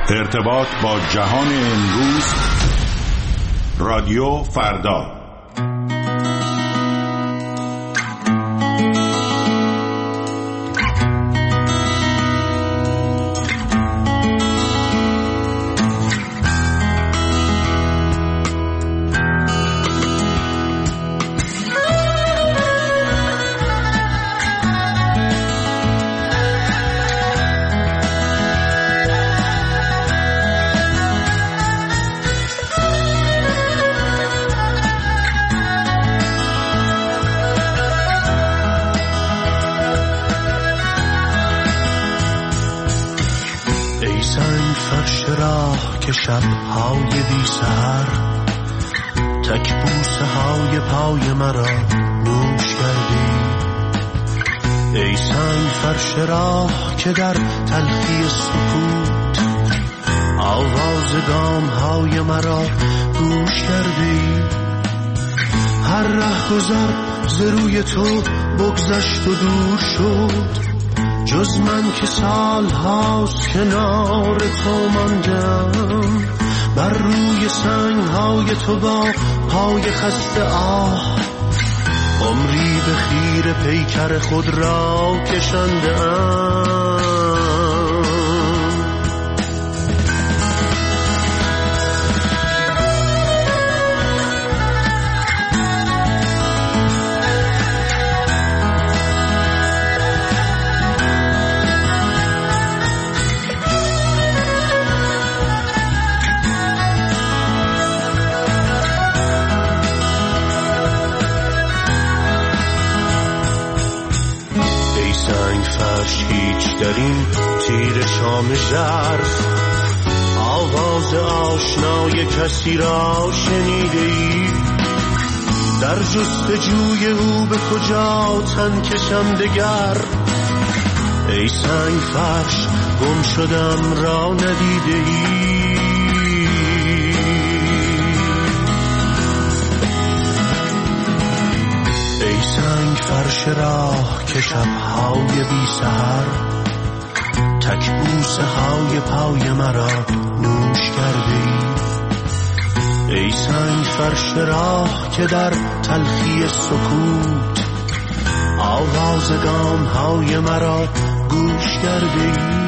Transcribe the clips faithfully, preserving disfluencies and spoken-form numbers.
ارتباط با جهان امروز، رادیو فردا. شب‌های بی سحر تک بوسه های پای مرا نوش کردی. ای سنگ فرش راه که در تلخی سکوت آواز گام های مرا گوش کردی. هر ره گذر ز روی تو بگذشت و دور شد، جز من که سال هاست کنار تو ماندم. بر روی سنگ های تو با پای خسته آه عمری به خیر پیکر خود را کشندم. هیچ در این تیر شام ژرف آواز آشنای کسی را شنیده ای؟ در جستجوی او به کجا تن کشم دگر؟ ای سنگ فرش گم شدم را ندیده ای؟ ای سنگ فرش راه که شب‌های بی سحر تک بوسه های پای مرا نوش کرده ای؟ ای سنگ فرش راه که در تلخی سکوت آواز گام های مرا گوش کرده ای؟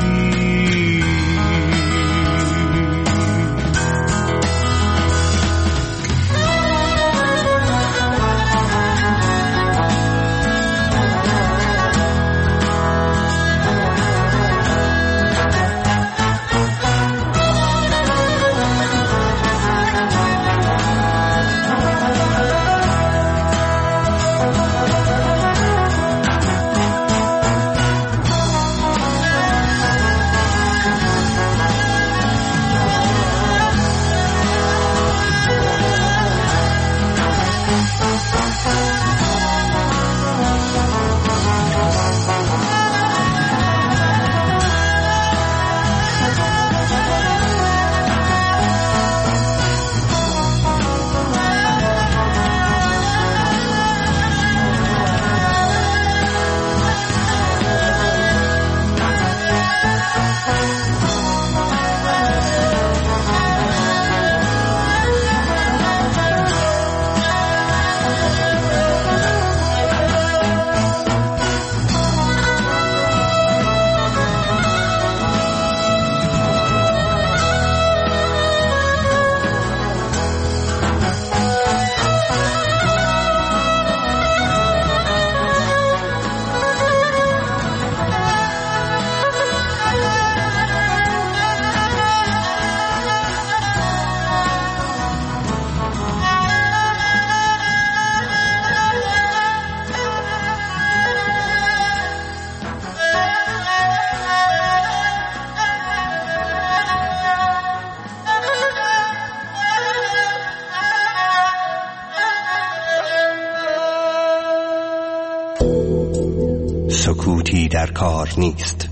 سکوتی در کار نیست.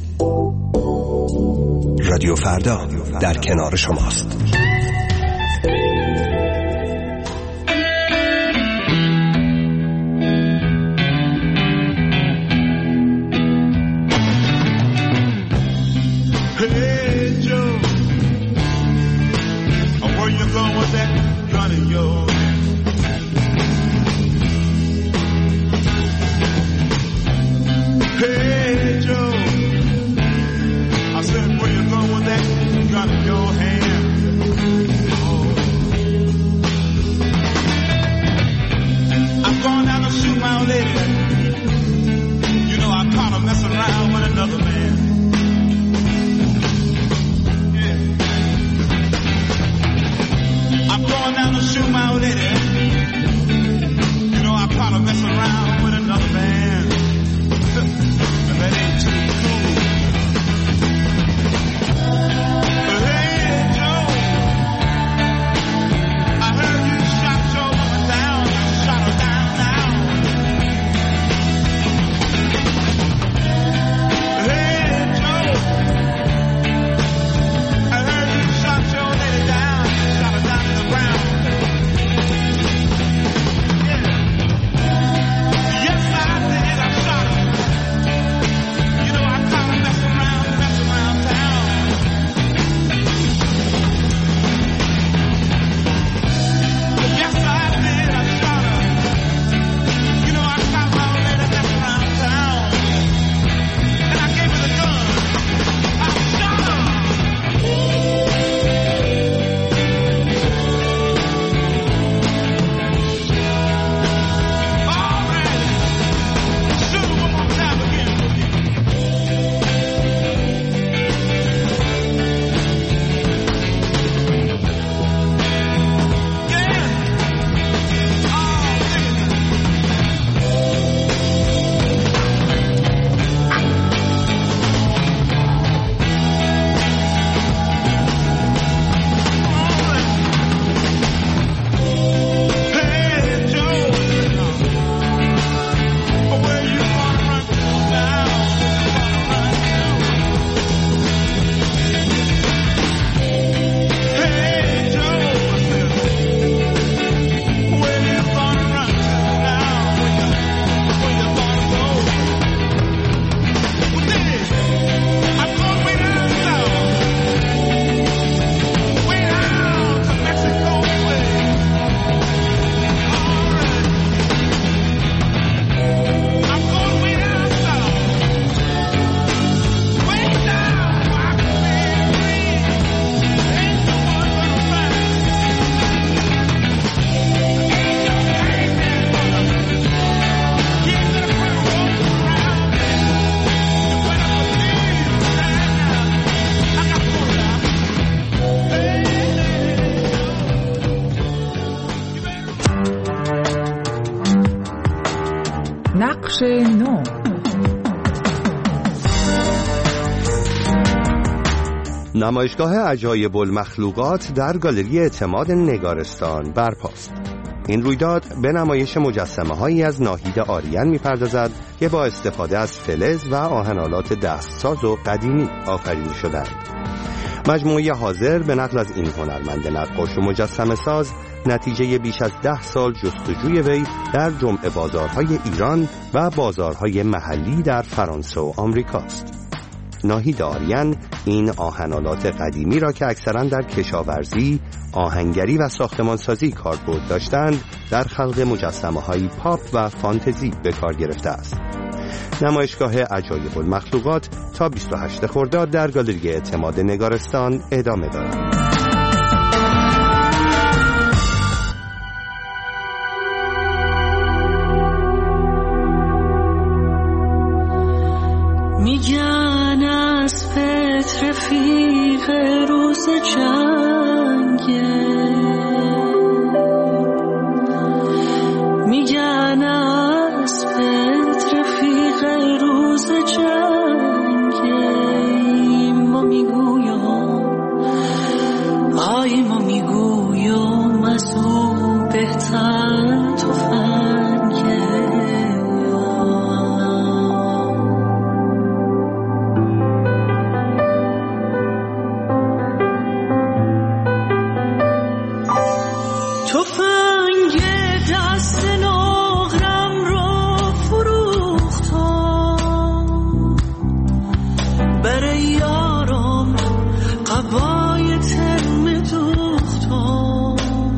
رادیو فردا در کنار شماست. with that gun in your hand. Hey Joe, I said, where you going with that gun in your hand? I'm going down to shoot my old lady. You know I caught her messing around with another man. Yeah. I'm going down to shoot my old lady. You know I caught her messing around with another man. And that ain't too cool. But hey Joe, I heard you shot your woman down. You shot her down now. Hey Joe, I heard you shot your lady down. You shot her down to the ground. Yeah. Yes, I did. I shot her. You know I caught her messing around, messing around town. Yes, I did. I shot her. You know I caught my old lady messing around town. And I gave her the gun. I shot her. All right. Shoot her one more time again. Yeah. Oh, look at that. Hey Joe, where you gonna run to now? Hey Joe, I said, where you gonna run to now? Where you, where you gonna go? Well, this, I'm going way down south, way down to Mexico way. All right, I'm going way down south, way down where I can live free. Ain't no one gonna find me. Ain't no crazy mother. Keep the crew rolling around me. And when I believe right now, I got to pull it out. Hey, you better. نقش نو. نمایشگاه عجایب المخلوقات در گالری اعتماد نگارستان برپاست. این رویداد به نمایش مجسمه هایی از ناهید آریان می‌پردازد که با استفاده از فلز و آهن‌آلات دستساز و قدیمی آفریده شدند. مجموعه حاضر به نقل از این هنرمند نقاش و مجسمه ساز نتیجه بیش از ده سال جستجوی وی در جمع بازارهای ایران و بازارهای محلی در فرانسه و آمریکاست. ناهید آریان این آهن‌آلات قدیمی را که اکثراً در کشاورزی، آهنگری و ساختمانسازی کاربرد داشتند، در خلق مجسمه‌های پاپ و فانتزی به کار گرفته است. نمایشگاه عجایب المخلوقات تا بیست و هشتم خرداد در گالری اعتماد نگارستان ادامه دارد. میگن از فطر رفیق روز جنگه، میگن از فطر رفیق روز جنگه. ما میگویم آی ما میگویم از او بهتر تفنگه. قبای ترم دوختم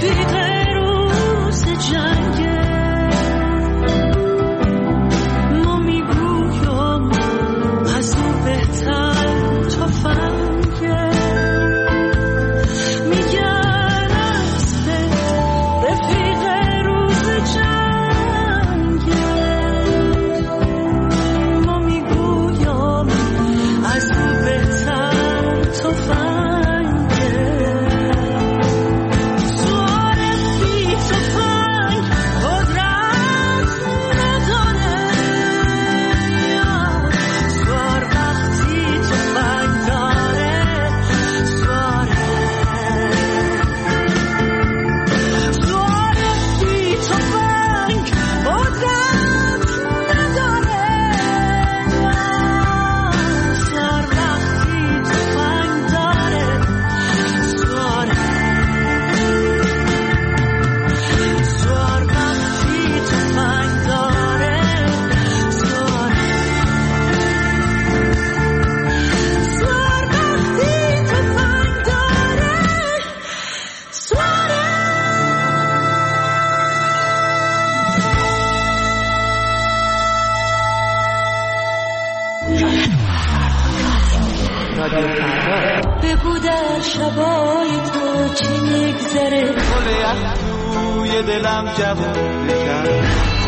رفیق روز جنگه ما میگویم از اون بهتر تفنگه میگن اسب رفیق روز جنگه ما میگویم از اون بهتر تفنگه بگو در شبای تو چی میگذره گل یخ توی دلم جوون بکن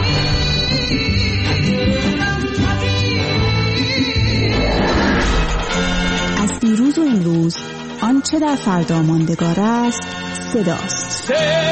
از دیروز و امروز آنچه در فردا ماندگار است صداست.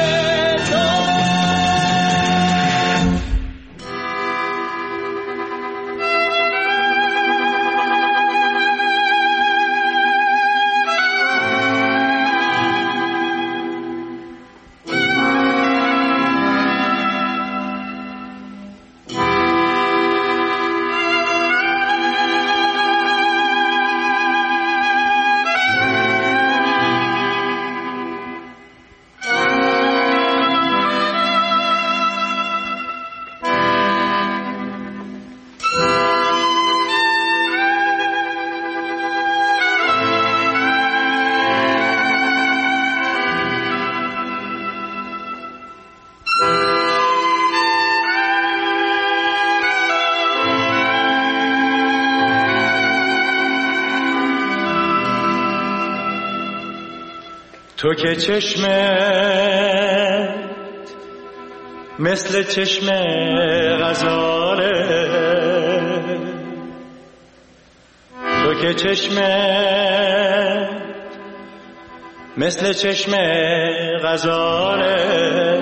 تو که چشمت مثل چشم غزاله تو که چشمت مثل چشم غزاله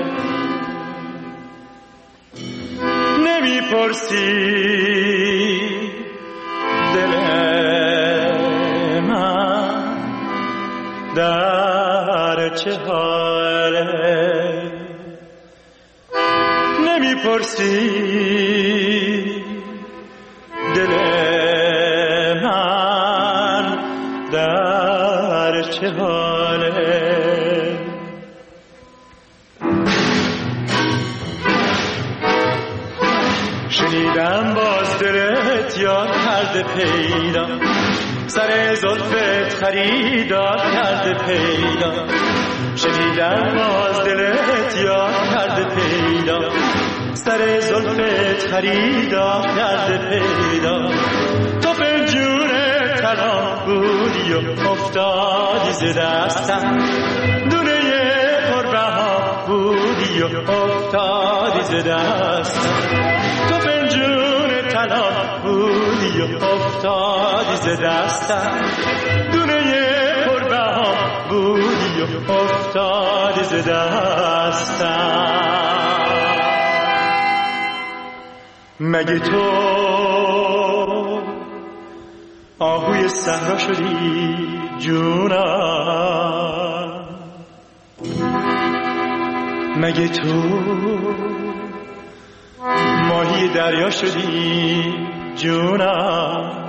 نمیپرسی دل من در چه حاله نمیپرسی دل من در چه حاله شنیدم باز دلت یاد کرده پیدا سر زلفت خریدار کرده پیدا شنیدم باز دلت یاد کرده پیدا سر زلفت خریدار کرده پیدا تو پنجون طلا بودی و افتادی ز دستم دونه پربها بودی و افتادی ز دستم تو پنجون طلا بودی و افتادی ز دستم دونه پربها بودی و افتادی ز دستم مگه تو آهوی صحرا شدی جونم مگه تو ماهی دریا شدی جونم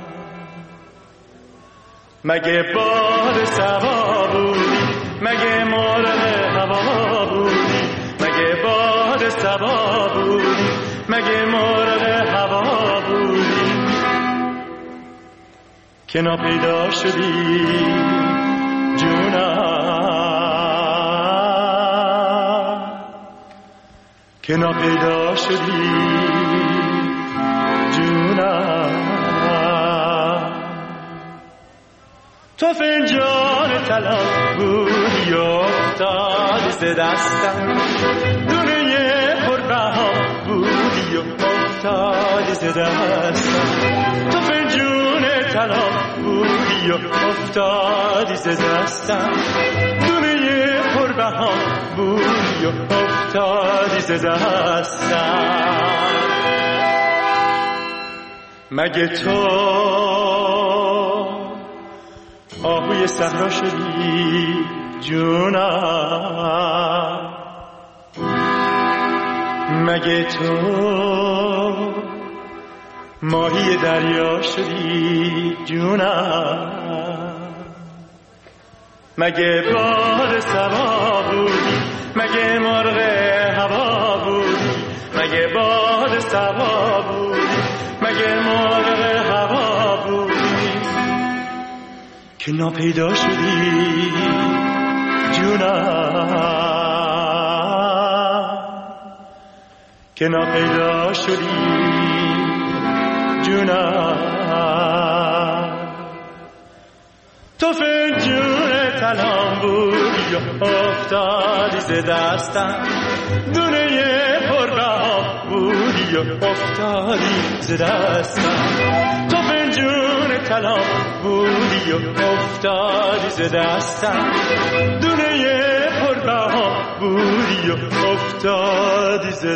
مگه باد صبا بودی مگه مرغ هوا بودی مگه باد صبا بودی مگه مرغ هوا بودی که ناپیدا شدی جونم که ناپیدا شدی جونم. تو فنجان طلا بودی افتادی ز دستم، دنیای پربها بودی افتادی ز دستم. تو فنجان طلا بودی افتادی ز دستم، دنیای پربها بودی افتادی ز دستم. مگه تو آهوی صحرا شدی جونم؟ مگه تو ماهی دریا شدی جونم؟ مگه باد صبا بودی؟ مگه مرغ هوا بودی؟ مگه باد صبا بودی؟ مگه مرغ هوا بودی که ناپیدا شدی جونم؟ که ناپیدا شدی جونم. تو فنجون طلام بودی و افتادی ز دستم، دنیای پربها بودی و افتادی ز دستم. تو فنجون طلام بودی و افتادی ز دستم، دنیای پربها بودی و افتادی ز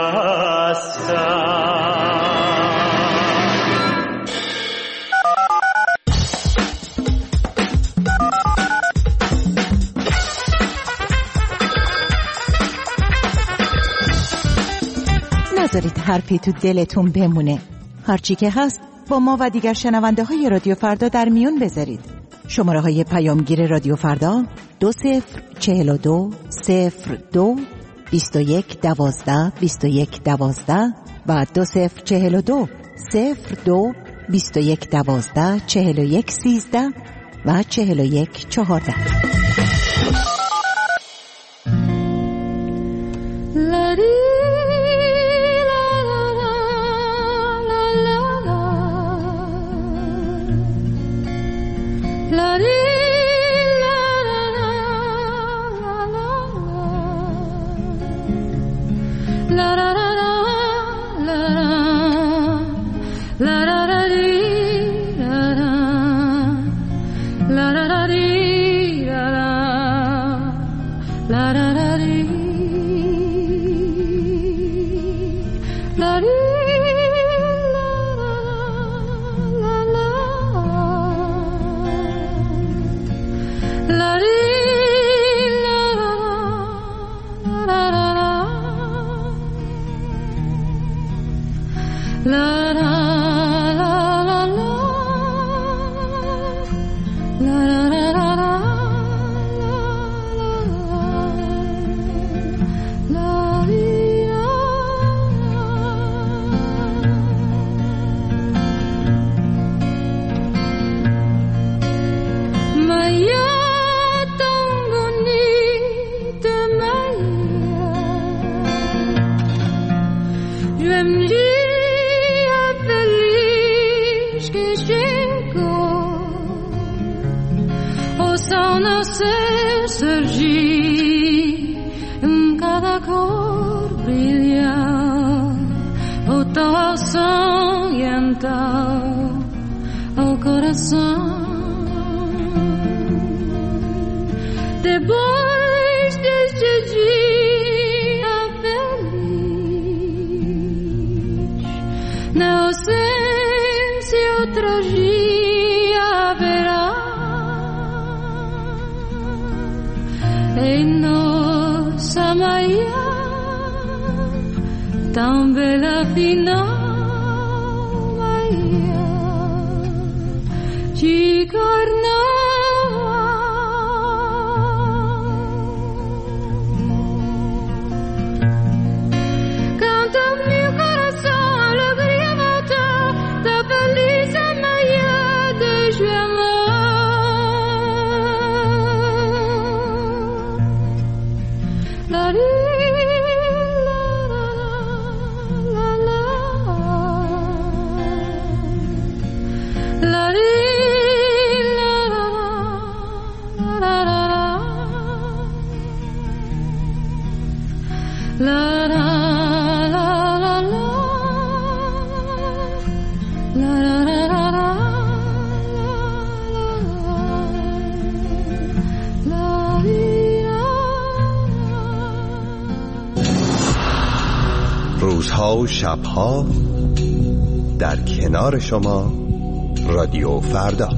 دستم. نذارید حرفی تو دلتون بمونه. هرچی که هست با ما و دیگر شنونده های رادیو فردا در میون بذارید. شماره های پیامگیر رادیو فردا دو صفر چهل و دو صفر دو بیست و یک دوازده بیست و یک دوازده و دو صفر چهل و دو صفر دو بیست و یک دوازده چهل و یک سیزده و چهل و یک چهارده. Depois deste dia feliz, na ausência outro dia haverá. Em nossa manhã tão bela final, manhã de carnaval. La La la la la la. La la la la la. روزها و شبها در کنار شما رادیو فردا.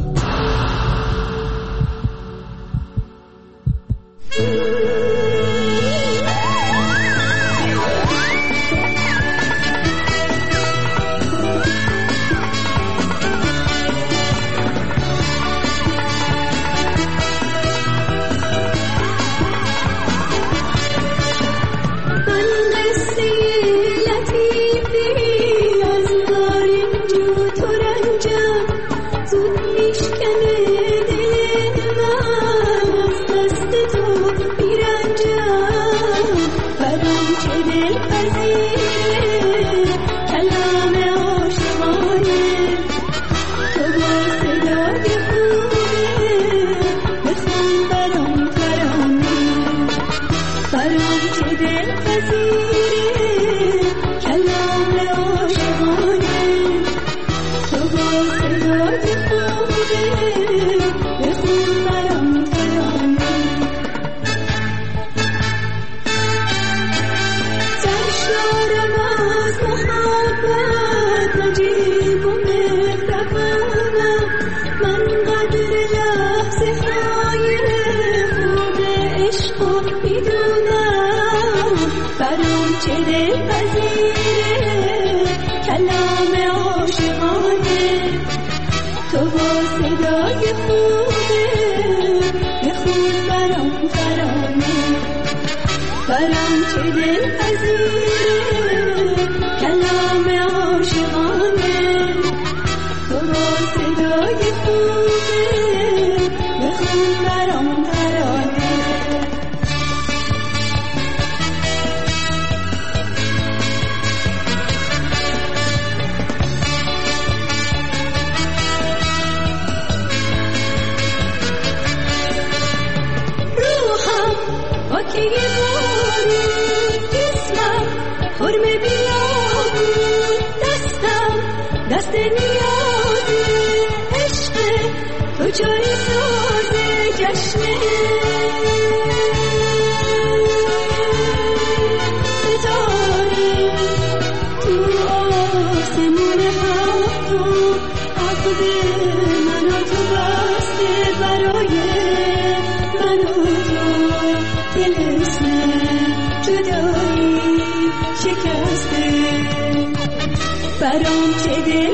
برام چه دل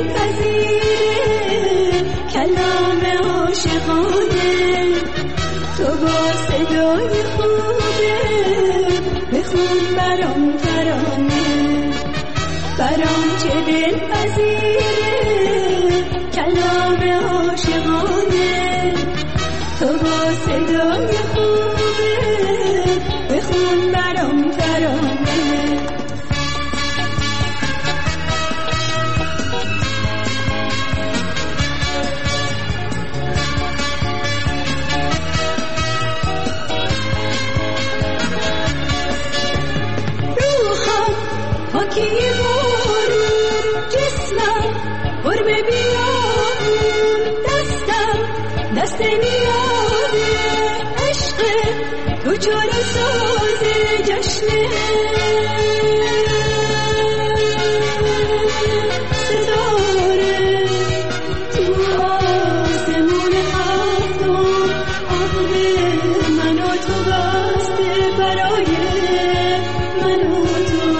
پذیره کلام عاشقانه تو با صدای خوبه بخون برام ترانه برام چه دل پذیره کلام عاشقانه تو با صدای خوبه بخون برام ترانه پاکی بارون جسمم قرب بیامون دستم دست نیازه عشق تو چاره سازه جشنه ستاره تو آسمون هفتم عقل من و تو بسته برای من و تو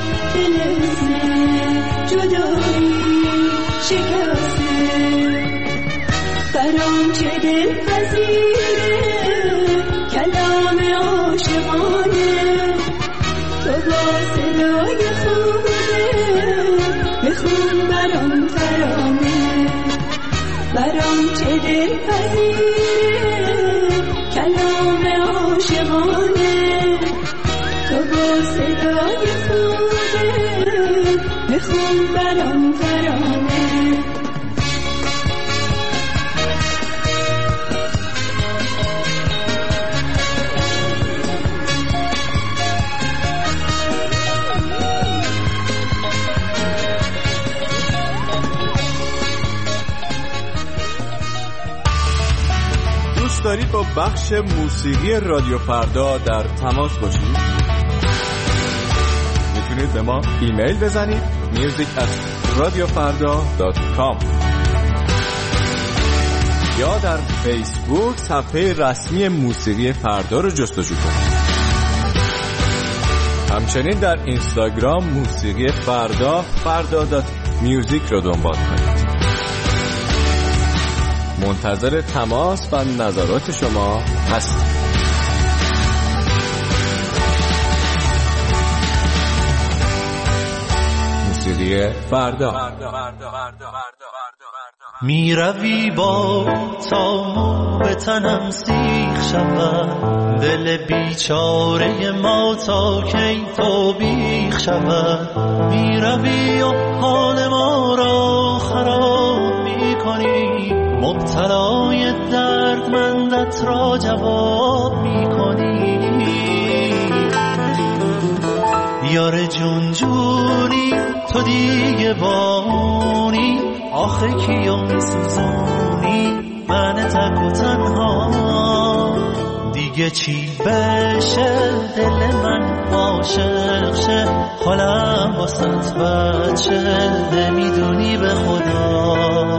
برام چه دل پذیره کلام عاشقانه تو با صدای خوبه بخون برام ترانه برام چه دل پذیره کلام عاشقانه تو با صدای خوبه بخون برام ترانه بخش موسیقی رادیو فردا در تماس باشید، میتونید به ما ایمیل بزنید میوزیک ات رادیو فردا دات کام یا در فیسبوک صفحه رسمی موسیقی فردا رو جستجو کنید. همچنین در اینستاگرام موسیقی فردا فردا دات میوزیک رو دنبال کنید. منتظر تماس و نظرات شما هستیم. موسیقی فردا. می روی با تا مو به تنم سیخ شود، دل بیچاره ما تا کی تو بیخ شود. می روی و حال ما را خراب می کنی، مبتلای دردمندت را جواب می کنی. یار جون جونی تو دیگه بانی، آخه کیو می سوزونی من تک و تنها. دیگه چی بشه دل من عاشق شه، حالم واسط بچه نمیدونی به خدا.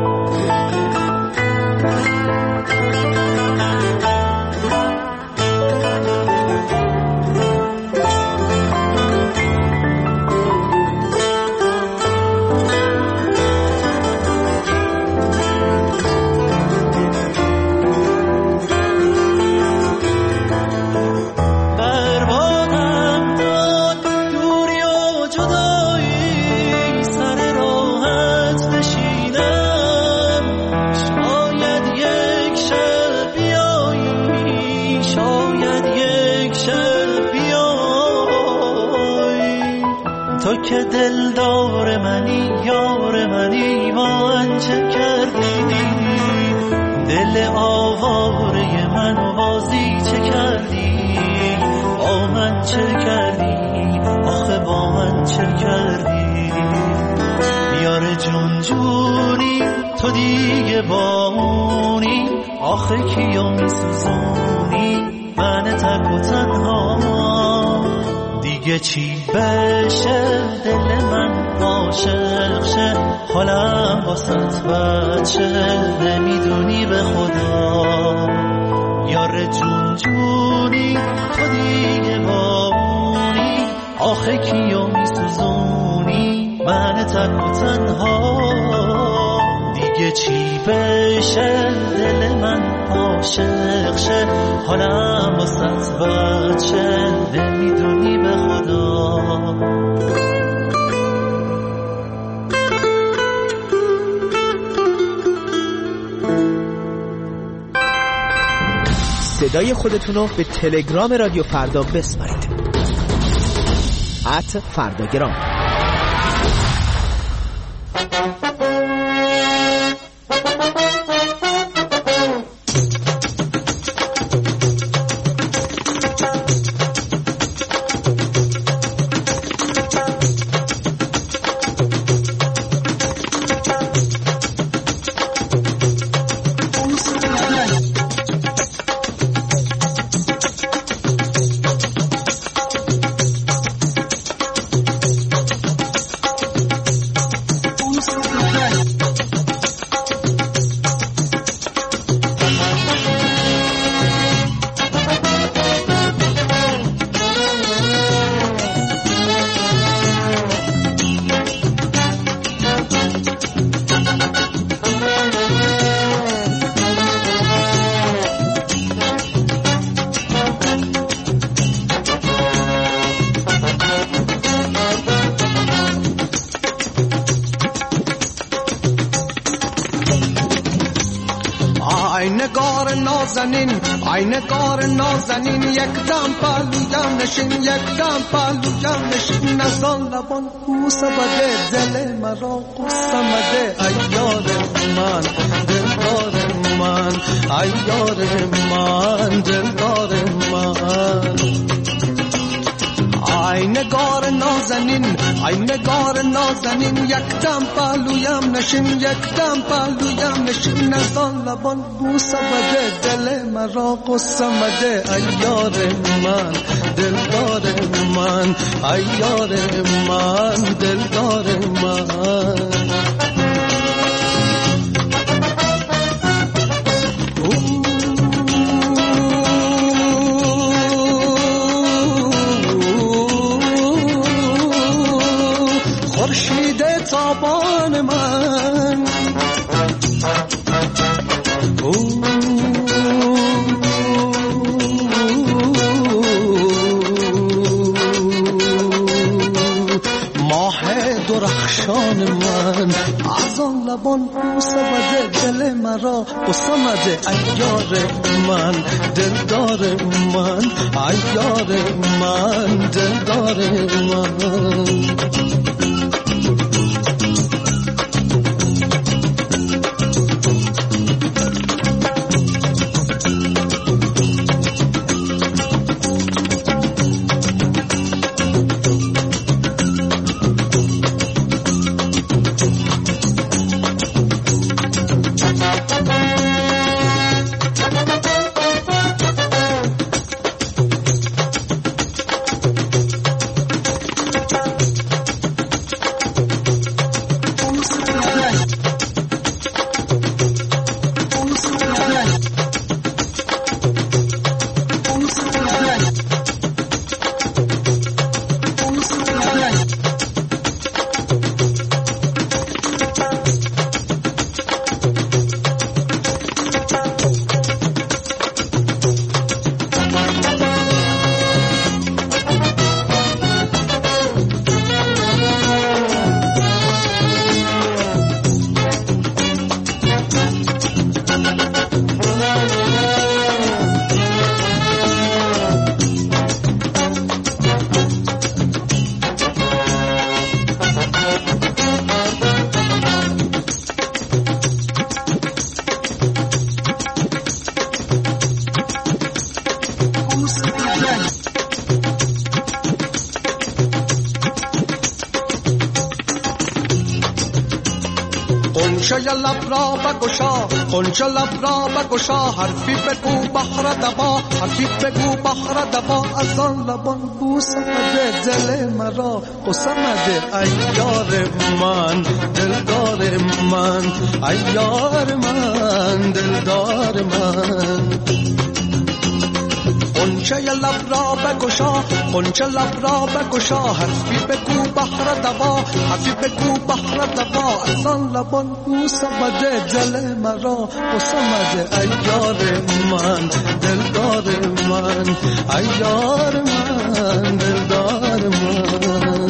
تو که دلدار منی یار منی، من چه کردی؟ دل آواره من بازی چه کردی؟ با من چه کردی؟ آخه با من چه کردی؟ یار جون جونی تو دیگه بامونی، آخه کیو می سوزونی من تک و تنها. دیگه چی بشه دل من عاشق شه، حالم واسط بچه نمیدونی به خدا. یار جون جونی تو دیگه بامونی، آخه کیو میسوزونی من تک و تنها. دیگه چی بشه دل من عاشق شه، حالم واسط بچه نمیدونی به خدا. صدای خودتون رو به تلگرام رادیو فردا بسپارید. ات فرداگرام. ای نگار نازنین یک دم پلویم نشین، یک دم پلویم نشین. نزان لبان بوسه بده دل مرا قصه مده. ای یار من دلدار من، ای یار من دلدار من. ای نگار نازنین ای نگار نازنین یک دم پهلویم نشین یک دم پهلویم نشین از آن لبان بوسه بده دل مرا قصه مده ای یار من دلدار من ای یار من دلدار من خورشید تابان من ماه درخشان من از آن لبان بوسه بده دل مرا قصه مده ای یار من دلدار من ای یار من دلدار من قنچه لب را بگشا قنچه لب را بگشا حرفی بگو بحر دوا حرفی بگو بحر دوا از آن لبان بوسه بده دل مرا قصه مده ای یار من دلدار من ای یار من دلدار من قنچه لب را بگشا قنچه لب را بگشا حرفی بگو بحر دوا حرفی بگو بحر دوا از آن لبان بوسه بده دل مرا قصه مده ای یار من دلدار من ای یار من دلدار من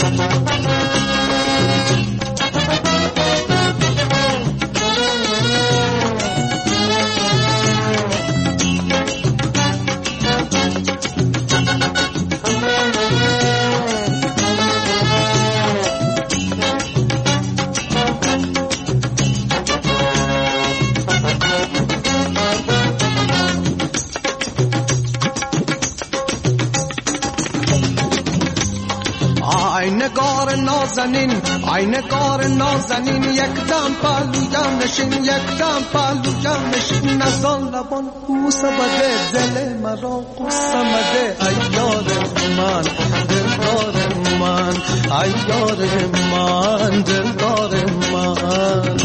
نگار نازنین ای نگار نازنین یک دم پهلویم نشین یک دم پهلویم نشین از آن لبان بوسه بده دل مرا قصه مده ای یار من دلدار من ای یار من دلدار من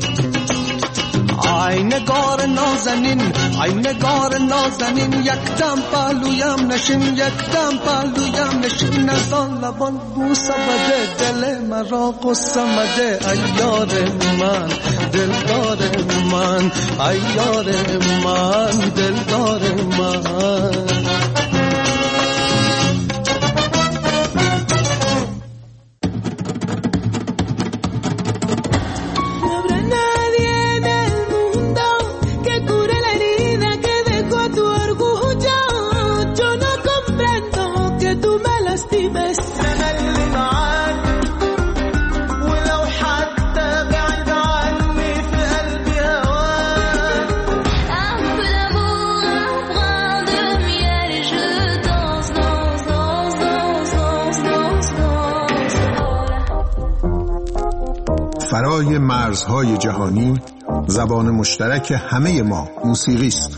ای نگار نازنین ای نگار نازنین یک دم پهلویم نشین یک دم پهلویم نشین از آن لبان بوسه بده دل مرا قصه مده ای یار من دلدار من ای یار من دلدار من Danse, danse, danse, danse, فرای مرزهای جهانی زبان مشترک همه ما موسیقی است.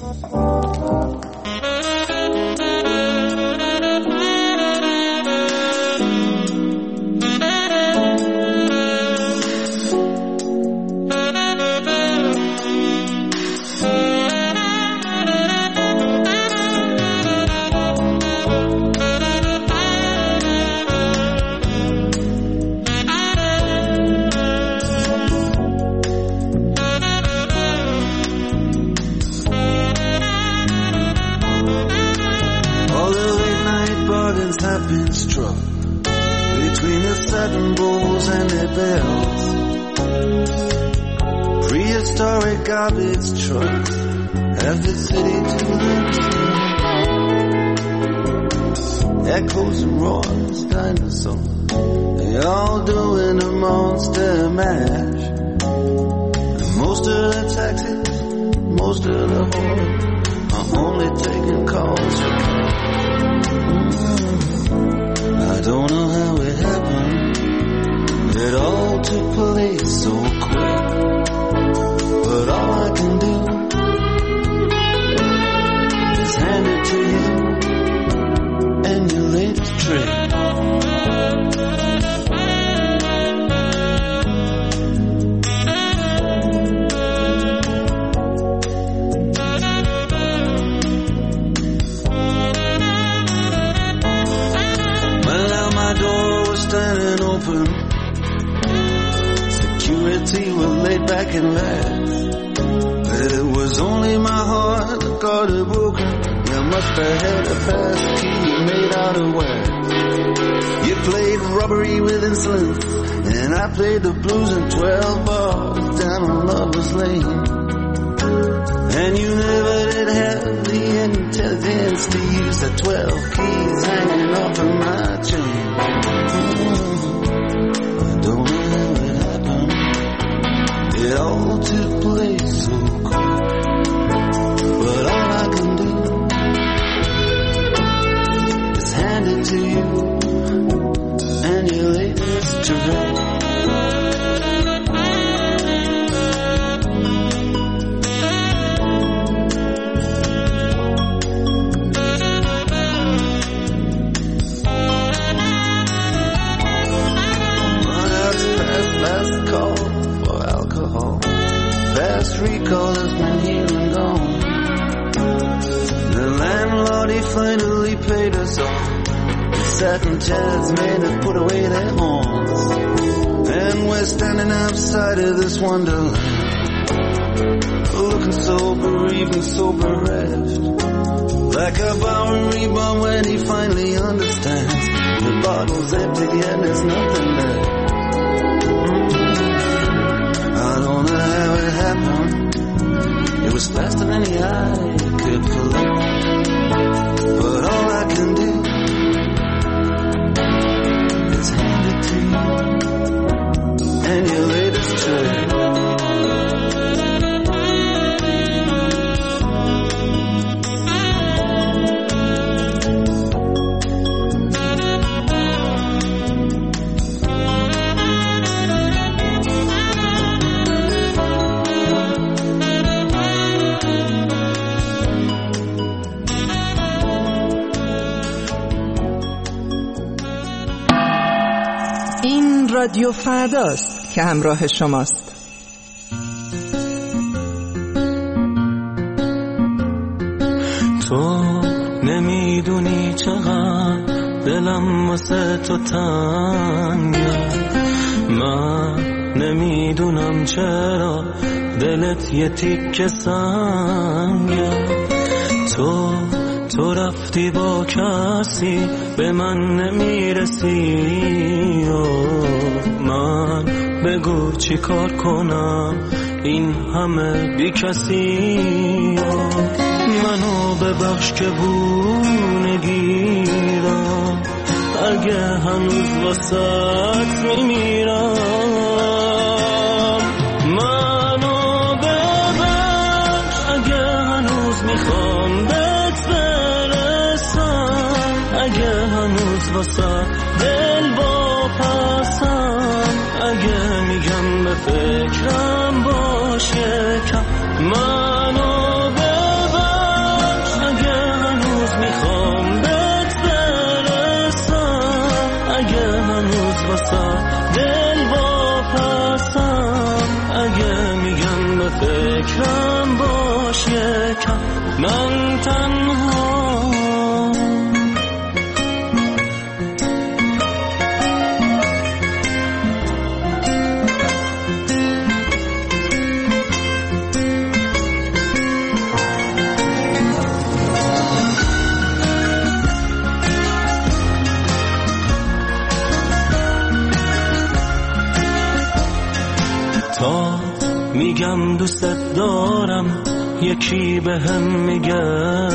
رادیو فرداست که همراه شماست. تو نمیدونی چقدر دلم واسه تو تنگه، من نمیدونم چرا دلت یه تیکه سنگه. تو تو رفتی با کسی به من نمیرسی، من بگو چی کار کنم این همه بی کسی. منو ببخش که بونگیرم، اگه هنوز واسط میمیرم. منو ببخش اگه هنوز میخوام بهت برسم، اگه هنوز واسط دل واپسم، اگه میگم به فکرم باش یکم منو ببخش اگه هنوز میخوام بهت برسم اگه هنوز واسه دل واپسم اگه میگم به فکرم باش یکم من تنها تا میگم دوست دارم یکی به هم میگه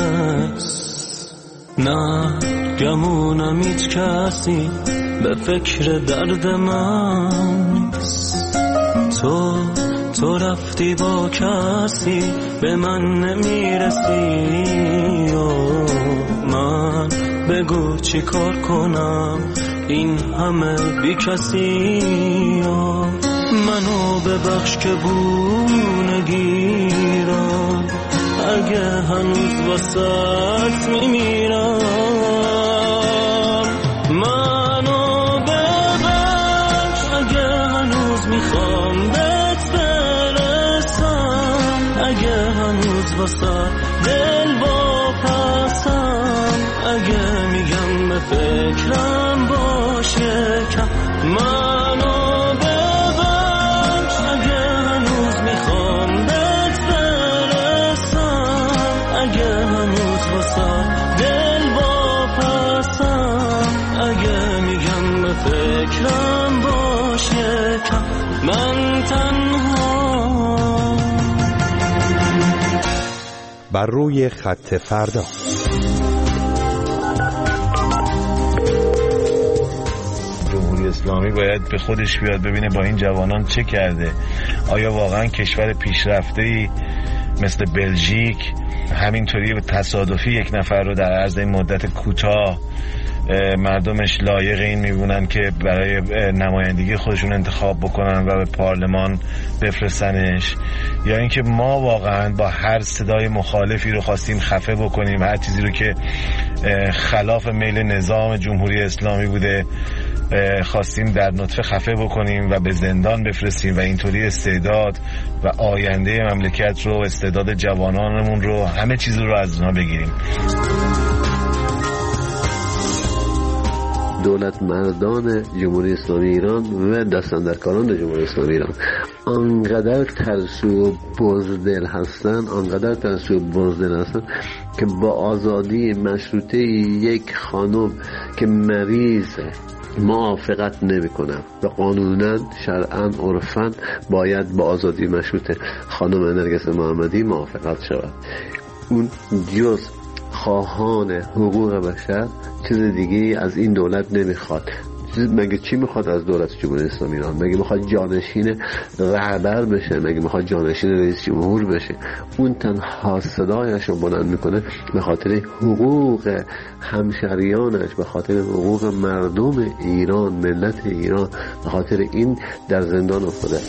نه گمونم هیچ کسی به فکر درد من نیست تو تو رفتی با کسی به من نمیرسی و من بگو چی کار کنم این همه بی کسی و منو ببخش که بونه گیرم اگه هنوز واسط میمیرم منو ببخش اگه هنوز میخوام بهت برسم اگه هنوز واسط دل واپسم اگه میگم به فکرم باش یکم منو فکرم باش یکم من تنها بر روی خط فردا. جمهوری اسلامی باید به خودش بیاد ببینه با این جوانان چه کرده. آیا واقعا کشور پیشرفته‌ای مثل بلژیک همینطوری تصادفی یک نفر رو در عرض این مدت کوتاه مردمش لایق این میبونن که برای نمایندگی خودشون انتخاب بکنن و به پارلمان بفرستنش، یا اینکه ما واقعا با هر صدای مخالفی رو خواستیم خفه بکنیم، هر چیزی رو که خلاف میل نظام جمهوری اسلامی بوده خواستیم در نطفه خفه بکنیم و به زندان بفرستیم و اینطوری استعداد و آینده مملکت رو، استعداد جوانانمون رو، همه چیز رو از اونها بگیریم. دولت مردان جمهوری اسلامی ایران و دستاندرکاران جمهوری اسلامی ایران آنقدر ترسو و بزدل هستن آنقدر ترسو و بزدل هستن که با آزادی مشروطه یک خانم که مریضه موافقت نمی کنم و قانونا شرعا عرفا باید با آزادی مشروطه خانم نرگس محمدی موافقت شود. اون جز خواهان حقوق بشر چیز دیگه از این دولت نمیخواد. مگه چی میخواد از دولت جمهوری اسلامی ایران؟ مگه میخواد جانشین رهبر بشه؟ مگه میخواد جانشین رئیس جمهور بشه؟ اون تنها صدایش رو بلند میکنه به خاطر حقوق همشهریانش، به خاطر حقوق مردم ایران، ملت ایران، به خاطر این در زندان افتاده.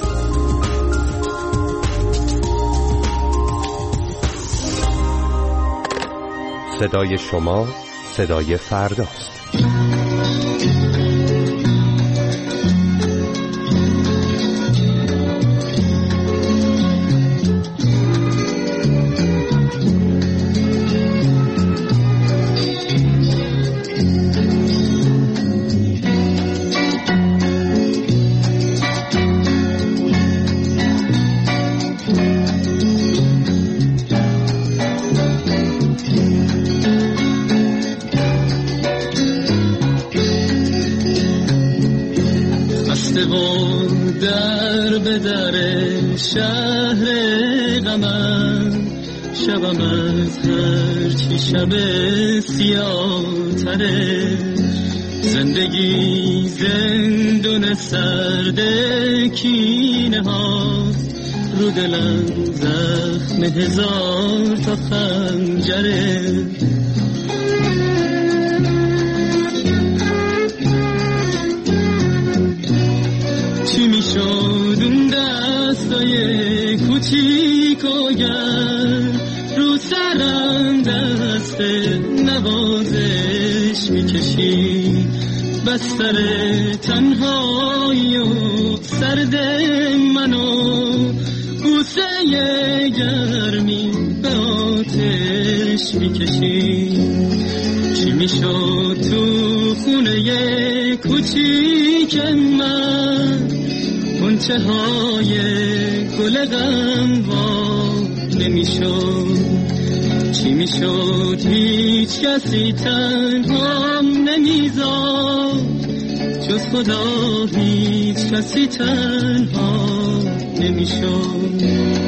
صدای شما صدای فرداست. در به در شهر غمم شبم از هر چی شب سیاه تره زندگی زندون سرد کینه هاست رو دلم زخم هزار تا خنجره چی می شد اون در کوچیک و گرم رو سرم دست نوازش میکشی، بستر تنهایی و سرد منو بوسه گرمی به آتش میکشی. چی میشد تو خونه کوچیک من، غنچه های گل غم وا نمیشد. چی میشد هیچ کسی تنهام نمیذاشت، جز خدا هیچ کسی تنها نمیشد.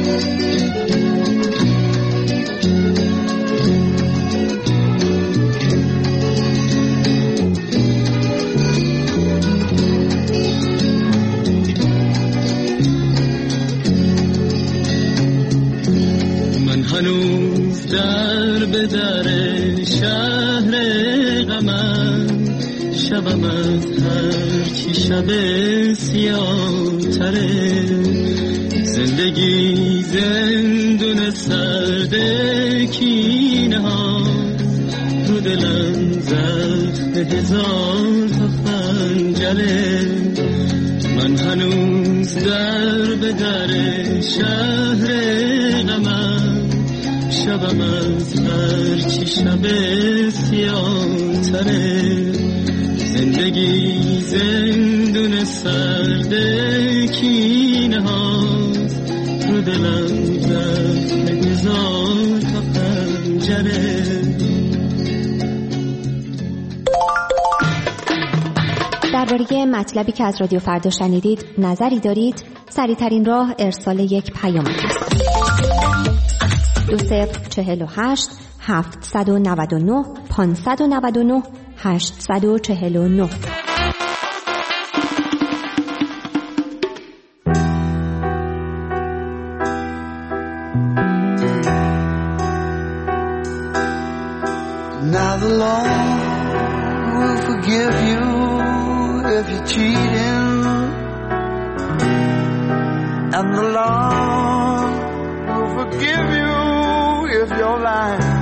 هنوز در به در شهر غمم، شبم از هر چی شب سیاه تره. زندگی زندون سرد کینه ها، رو دلم زخم هزار تا خنجره. من هنوز در به در شهر غمم، شبم از هر چی شب سیاه تره. زندگی زندون سرد کینه هاست، رو دلم زخم هزار تا خنجره. درباره مطلبی که از رادیو فردا شنیدید نظری دارید؟ سریع‌ترین راه ارسال یک پیام است. دو صفر چهل و هشت هفتصد و نود و نه پانصد و نود و نه هشتصد و چهل و نه. Now the Lord will forgive you if you're cheating, and the Lord will forgive you if you're lying.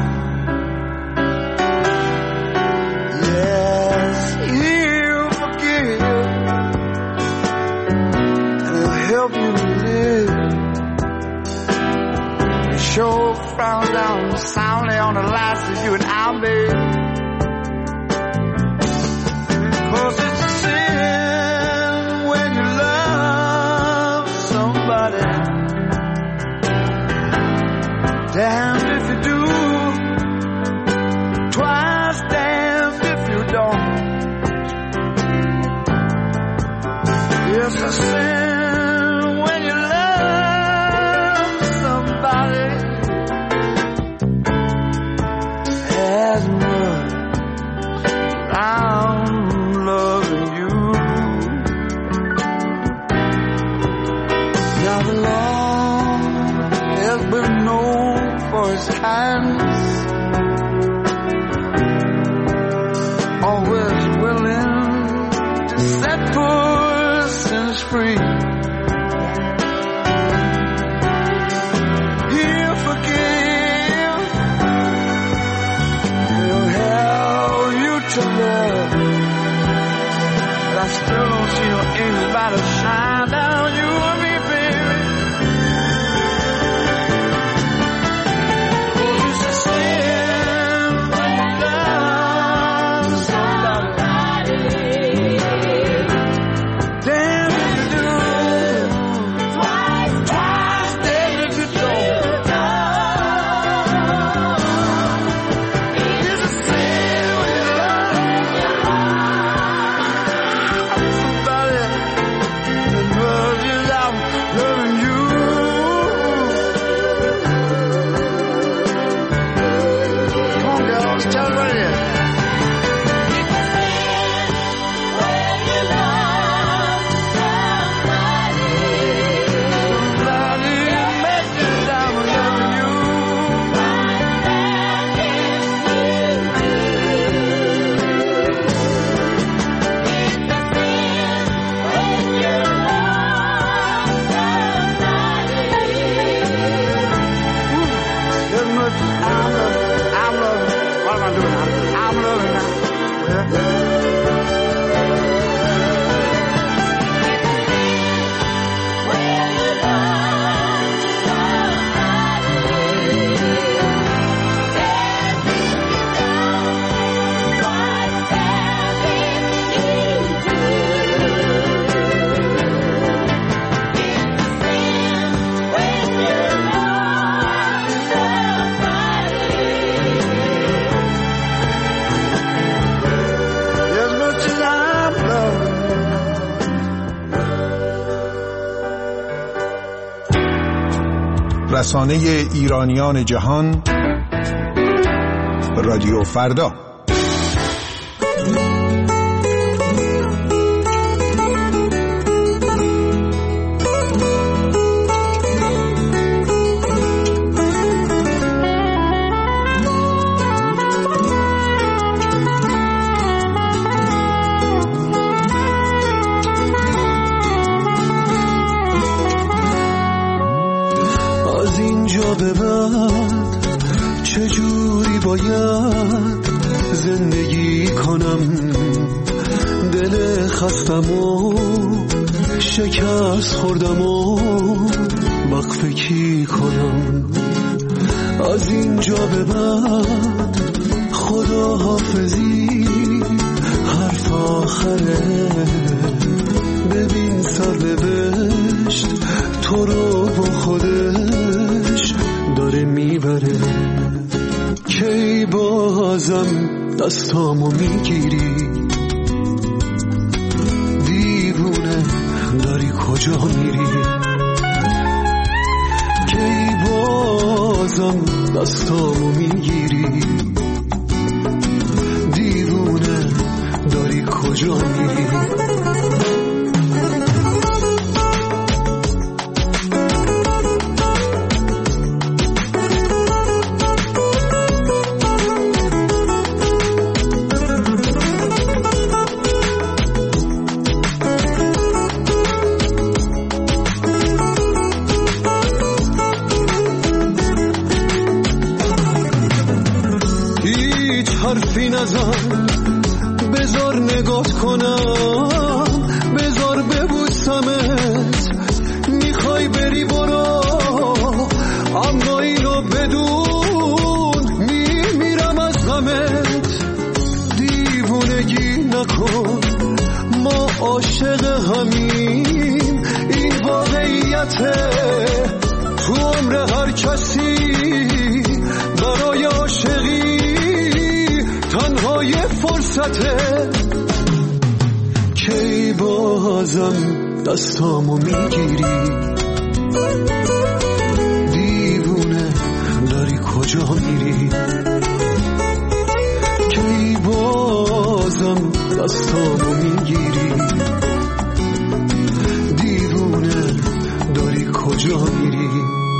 Yes, He'll forgive you, and He'll help you to live. He sure frown down soundly on the lies that you and I made. 'Cause it's a sin when you love somebody. Damned if you do, twice damned if you don't. It's a sin when you love somebody as much as I'm loving you. Now the Lord has been known for His kindness, always willing to set poor sinners free. He'll forgive, He'll help you to love, but I still don't see your angels about to shine down you and me, baby. رسانه ایرانیان جهان، رادیو فردا. به بعد چجوری باید زندگی کنم؟ دل خستم و شکست خوردم و وقفه کی کنم؟ از اینجا به بعد خدا حافظی حرف آخره. ببین سرنوشت تو رو با خودش داره میبره. کی بازم دستامو میگیری؟ دیوونه داری کجا میری؟ کی بازم دستامو میگیری؟ دیوونه داری کجا میری؟ حرفی نزن، بذار نگات کنم، بذار ببوسمت. میخوای بری برو، اما اینو بدون میمیرم از غمت. دیوونگی نکن، ما عاشق همیم، این واقعیته. تو عمر هر کسی برای عاشقی تنهای فرصته. کی بازم دستامو میگیری؟ دیوونه داری کجا میری؟ کی بازم دستامو میگیری؟ دیوونه داری کجا میری؟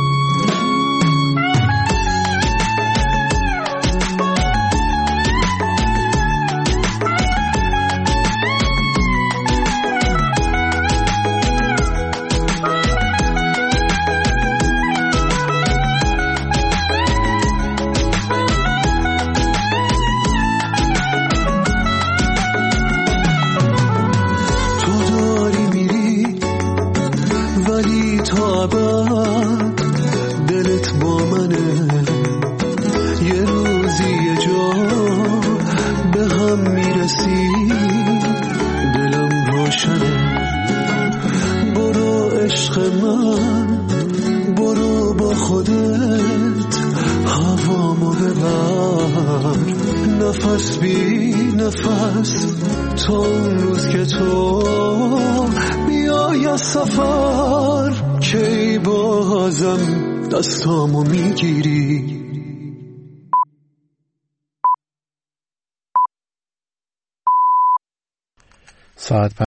دلت با منه، یه روزی یه جا به هم میرسی، دلم روشنه. برو عشق من، برو با خودت هوامو ببر. نفس بی نفس تا اون روز که تو بیای از سفر. کی بازم دستامو میگیری؟ ساعت